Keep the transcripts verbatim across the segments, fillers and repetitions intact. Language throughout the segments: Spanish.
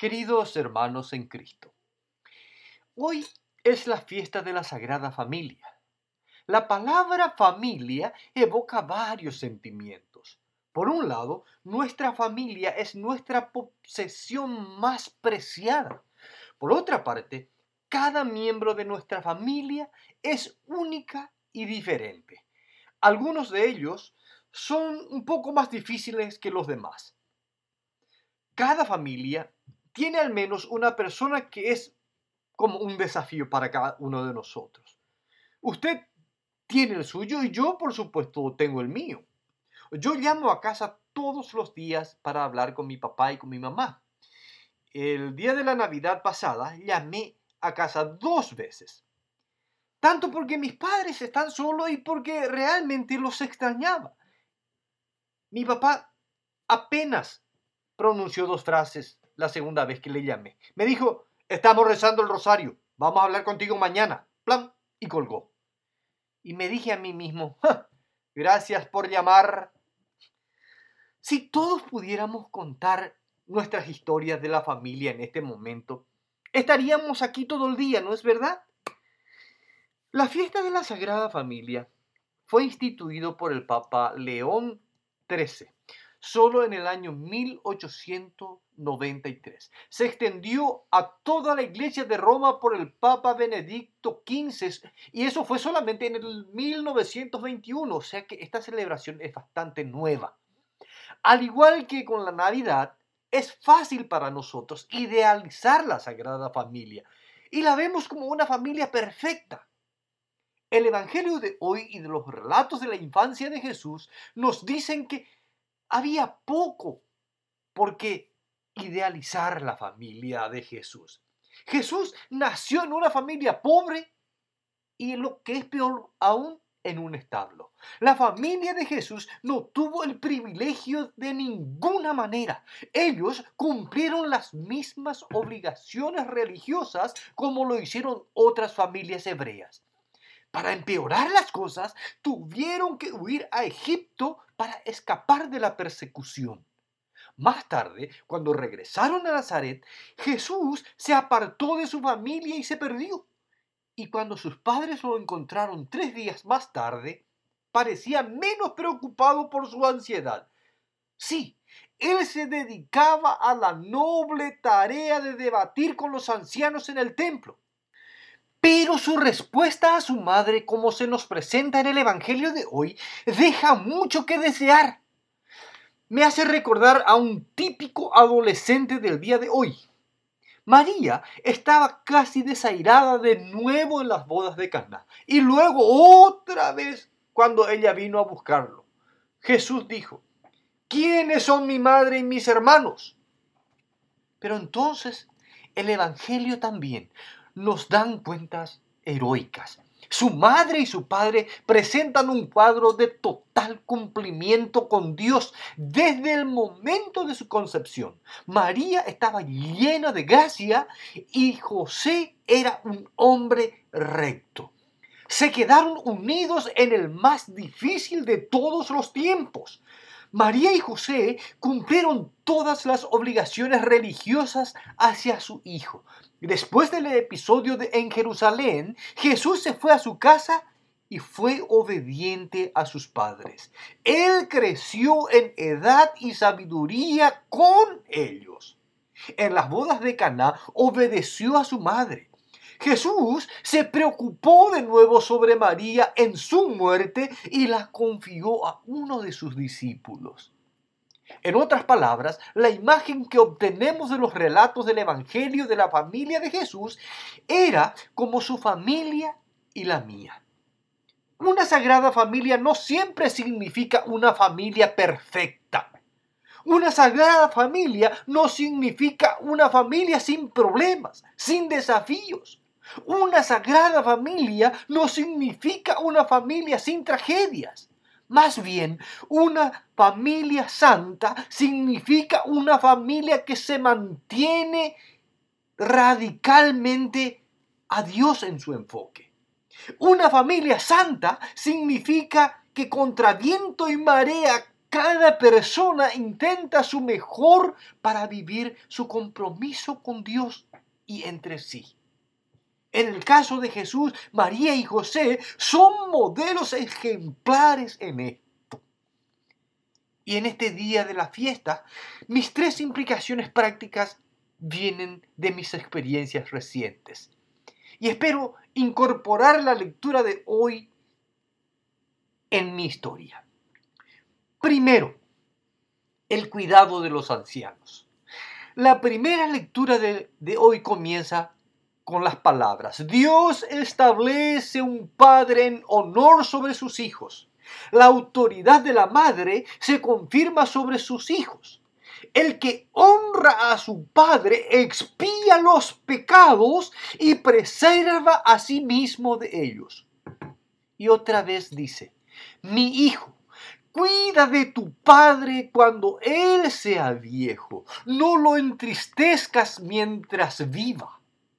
Queridos hermanos en Cristo, hoy es la fiesta de la Sagrada Familia. La palabra familia evoca varios sentimientos. Por un lado, nuestra familia es nuestra posesión más preciada. Por otra parte, cada miembro de nuestra familia es única y diferente. Algunos de ellos son un poco más difíciles que los demás. Cada familia tiene al menos una persona que es como un desafío para cada uno de nosotros. Usted tiene el suyo y yo, por supuesto, tengo el mío. Yo llamo a casa todos los días para hablar con mi papá y con mi mamá. El día de la Navidad pasada llamé a casa dos veces. Tanto porque mis padres están solos y porque realmente los extrañaba. Mi papá apenas pronunció dos frases la segunda vez que le llamé. Me dijo, estamos rezando el rosario, vamos a hablar contigo mañana. Plan, y colgó. Y me dije a mí mismo, gracias por llamar. Si todos pudiéramos contar nuestras historias de la familia en este momento, estaríamos aquí todo el día, ¿no es verdad? La fiesta de la Sagrada Familia fue instituido por el Papa León trece, solo en el año mil ochocientos noventa y tres. Se extendió a toda la Iglesia de Roma por el Papa Benedicto quince y eso fue solamente en el mil novecientos veintiuno, o sea que esta celebración es bastante nueva. Al igual que con la Navidad, es fácil para nosotros idealizar la Sagrada Familia y la vemos como una familia perfecta. El Evangelio de hoy y de los relatos de la infancia de Jesús nos dicen que había poco por qué idealizar la familia de Jesús. Jesús nació en una familia pobre y, lo que es peor aún, en un establo. La familia de Jesús no tuvo el privilegio de ninguna manera. Ellos cumplieron las mismas obligaciones religiosas como lo hicieron otras familias hebreas. Para empeorar las cosas, tuvieron que huir a Egipto para escapar de la persecución. Más tarde, cuando regresaron a Nazaret, Jesús se apartó de su familia y se perdió. Y cuando sus padres lo encontraron tres días más tarde, parecía menos preocupado por su ansiedad. Sí, él se dedicaba a la noble tarea de debatir con los ancianos en el templo. Pero su respuesta a su madre, como se nos presenta en el Evangelio de hoy, deja mucho que desear. Me hace recordar a un típico adolescente del día de hoy. María estaba casi desairada de nuevo en las bodas de Caná y luego otra vez cuando ella vino a buscarlo. Jesús dijo, ¿quiénes son mi madre y mis hermanos? Pero entonces el Evangelio también nos dan cuentas heroicas. Su madre y su padre presentan un cuadro de total cumplimiento con Dios desde el momento de su concepción. María estaba llena de gracia y José era un hombre recto. Se quedaron unidos en el más difícil de todos los tiempos. María y José cumplieron todas las obligaciones religiosas hacia su hijo. Después del episodio de, en Jerusalén, Jesús se fue a su casa y fue obediente a sus padres. Él creció en edad y sabiduría con ellos. En las bodas de Caná obedeció a su madre. Jesús se preocupó de nuevo sobre María en su muerte y la confió a uno de sus discípulos. En otras palabras, la imagen que obtenemos de los relatos del Evangelio de la familia de Jesús era como su familia y la mía. Una sagrada familia no siempre significa una familia perfecta. Una sagrada familia no significa una familia sin problemas, sin desafíos. Una sagrada familia no significa una familia sin tragedias. Más bien, una familia santa significa una familia que se mantiene radicalmente a Dios en su enfoque. Una familia santa significa que contra viento y marea cada persona intenta su mejor para vivir su compromiso con Dios y entre sí. En el caso de Jesús, María y José son modelos ejemplares en esto. Y en este día de la fiesta, mis tres implicaciones prácticas vienen de mis experiencias recientes. Y espero incorporar la lectura de hoy en mi historia. Primero, el cuidado de los ancianos. La primera lectura de, de hoy comienza con las palabras: Dios establece un padre en honor sobre sus hijos. La autoridad de la madre se confirma sobre sus hijos. El que honra a su padre expía los pecados y preserva a sí mismo de ellos. Y otra vez dice: mi hijo, cuida de tu padre cuando él sea viejo. No lo entristezcas mientras viva.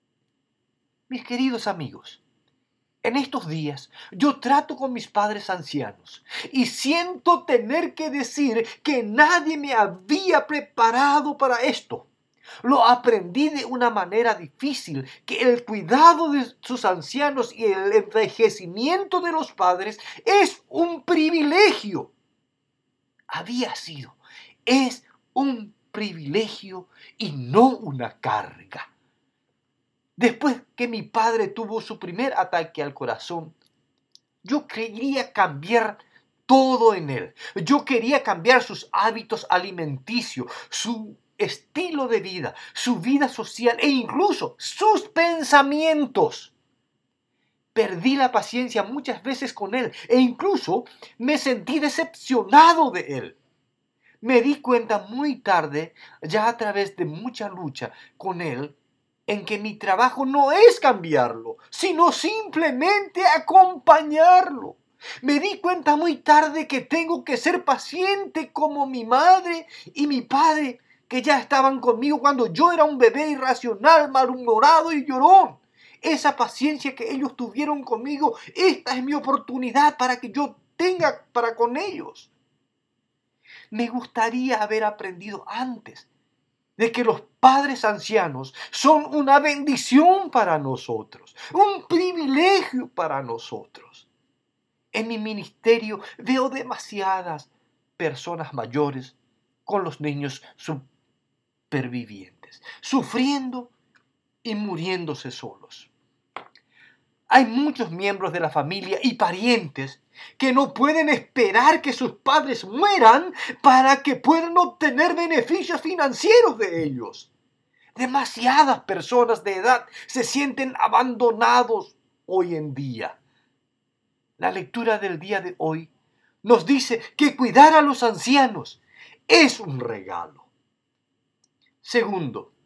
Mis queridos amigos, en estos días yo trato con mis padres ancianos y siento tener que decir que nadie me había preparado para esto. Lo aprendí de una manera difícil, que el cuidado de sus ancianos y el envejecimiento de los padres es un privilegio. Había sido, es un privilegio y no una carga. Después que mi padre tuvo su primer ataque al corazón, yo quería cambiar todo en él. Yo quería cambiar sus hábitos alimenticios, su estilo de vida, su vida social e incluso sus pensamientos. Perdí la paciencia muchas veces con él e incluso me sentí decepcionado de él. Me di cuenta muy tarde, ya a través de mucha lucha con él, en que mi trabajo no es cambiarlo, sino simplemente acompañarlo. Me di cuenta muy tarde que tengo que ser paciente como mi madre y mi padre, que ya estaban conmigo cuando yo era un bebé irracional, malhumorado y llorón. Esa paciencia que ellos tuvieron conmigo, esta es mi oportunidad para que yo tenga para con ellos. Me gustaría haber aprendido antes de que los padres ancianos son una bendición para nosotros, un privilegio para nosotros. En mi ministerio veo demasiadas personas mayores con los niños supervivientes, sufriendo y muriéndose solos. Hay muchos miembros de la familia y parientes que no pueden esperar que sus padres mueran para que puedan obtener beneficios financieros de ellos. Demasiadas personas de edad se sienten abandonados hoy en día. La lectura del día de hoy nos dice que cuidar a los ancianos es un regalo. Segundo,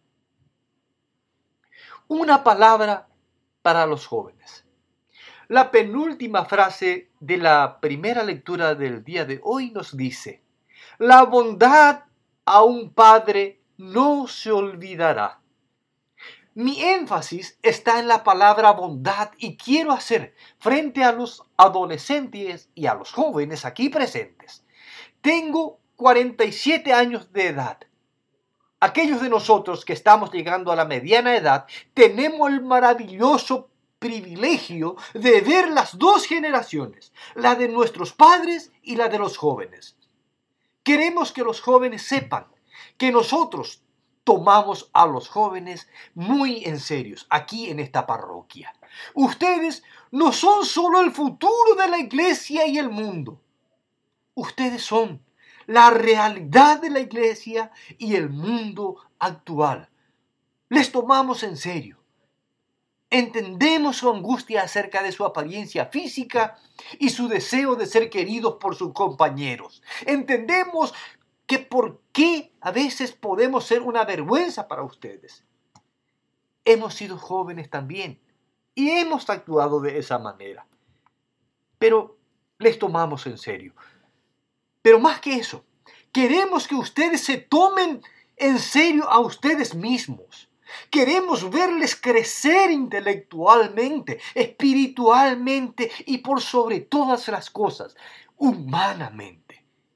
una palabra para los jóvenes. La penúltima frase de la primera lectura del día de hoy nos dice: la bondad a un padre no se olvidará. Mi énfasis está en la palabra bondad y quiero hacer frente a los adolescentes y a los jóvenes aquí presentes. Tengo cuarenta y siete años de edad. Aquellos de nosotros que estamos llegando a la mediana edad tenemos el maravilloso privilegio de ver las dos generaciones, la de nuestros padres y la de los jóvenes. Queremos que los jóvenes sepan que nosotros tomamos a los jóvenes muy en serio aquí en esta parroquia. Ustedes no son solo el futuro de la iglesia y el mundo. Ustedes son la realidad de la iglesia y el mundo actual. Les tomamos en serio. Entendemos su angustia acerca de su apariencia física y su deseo de ser queridos por sus compañeros. Entendemos que por qué a veces podemos ser una vergüenza para ustedes. Hemos sido jóvenes también y hemos actuado de esa manera. Pero les tomamos en serio. Pero más que eso, queremos que ustedes se tomen en serio a ustedes mismos. Queremos verles crecer intelectualmente, espiritualmente y por sobre todas las cosas, humanamente.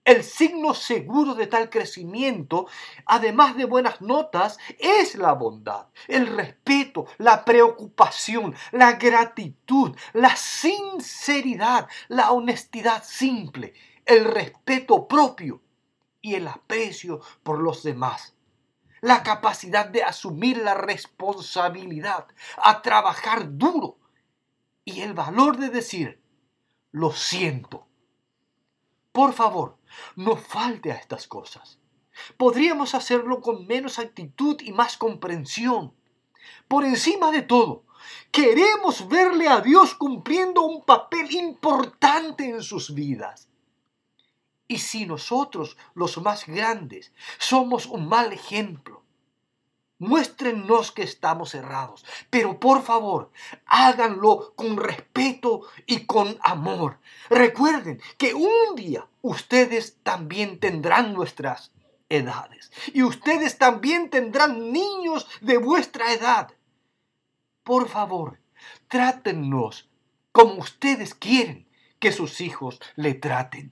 El signo seguro de tal crecimiento, además de buenas notas, es la bondad, el respeto, la preocupación, la gratitud, la sinceridad, la honestidad simple, el respeto propio y el aprecio por los demás. La capacidad de asumir la responsabilidad, a trabajar duro y el valor de decir, lo siento. Por favor, no falte a estas cosas. Podríamos hacerlo con menos actitud y más comprensión. Por encima de todo, queremos verle a Dios cumpliendo un papel importante en sus vidas. Y si nosotros, los más grandes, somos un mal ejemplo, muéstrennos que estamos errados, pero por favor, háganlo con respeto y con amor. Recuerden que un día ustedes también tendrán nuestras edades y ustedes también tendrán niños de vuestra edad. Por favor, trátennos como ustedes quieren que sus hijos le traten.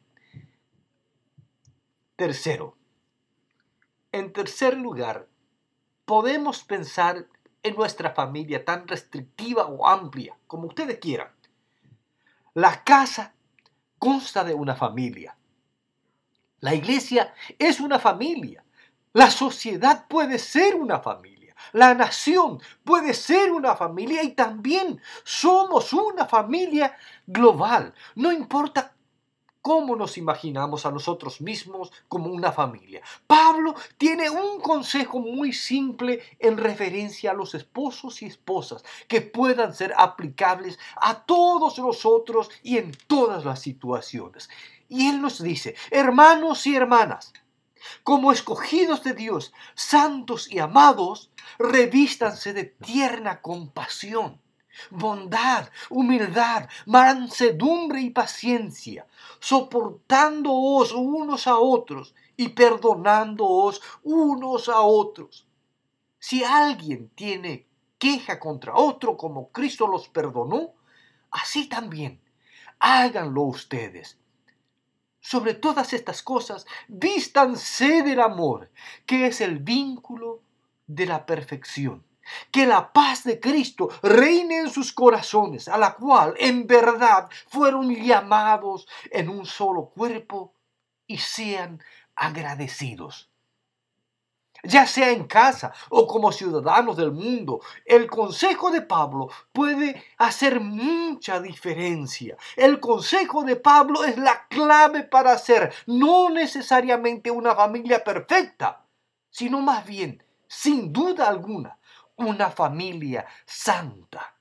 Tercero, en tercer lugar, podemos pensar en nuestra familia tan restrictiva o amplia, como ustedes quieran. La casa consta de una familia. La iglesia es una familia. La sociedad puede ser una familia. La nación puede ser una familia y también somos una familia global. No importa cómo nos imaginamos a nosotros mismos como una familia. Pablo tiene un consejo muy simple en referencia a los esposos y esposas que puedan ser aplicables a todos nosotros y en todas las situaciones. Y él nos dice, hermanos y hermanas, como escogidos de Dios, santos y amados, revístanse de tierna compasión, bondad, humildad, mansedumbre y paciencia, soportándoos unos a otros y perdonándoos unos a otros. Si alguien tiene queja contra otro como Cristo los perdonó, así también háganlo ustedes. Sobre todas estas cosas, vístanse del amor, que es el vínculo de la perfección. Que la paz de Cristo reine en sus corazones, a la cual en verdad fueron llamados en un solo cuerpo, y sean agradecidos. Ya sea en casa o como ciudadanos del mundo, el consejo de Pablo puede hacer mucha diferencia. El consejo de Pablo es la clave para ser no necesariamente una familia perfecta, sino más bien, sin duda alguna, una familia santa.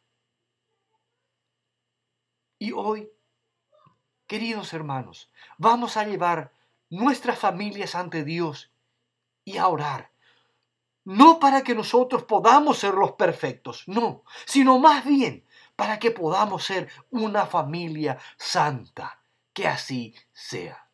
Y hoy, queridos hermanos, vamos a llevar nuestras familias ante Dios y a orar. No para que nosotros podamos ser los perfectos, no, sino más bien para que podamos ser una familia santa. Que así sea.